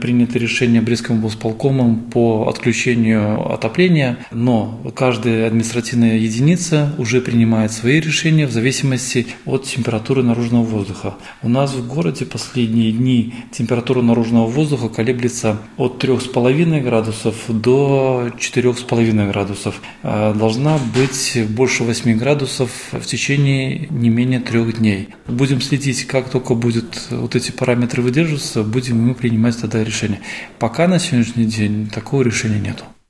Принято решение Брестским облсполкомом по отключению отопления, но каждая административная единица уже принимает свои решения в зависимости от температуры наружного воздуха. У нас в городе последние дни температура наружного воздуха колеблется от 3,5 градусов до 4,5 градусов. Должна быть больше 8 градусов в течение не менее 3 дней. Будем следить, как только будут вот эти параметры выдерживаться, будем мы принимать тогда решение. Пока на сегодняшний день такого решения нету.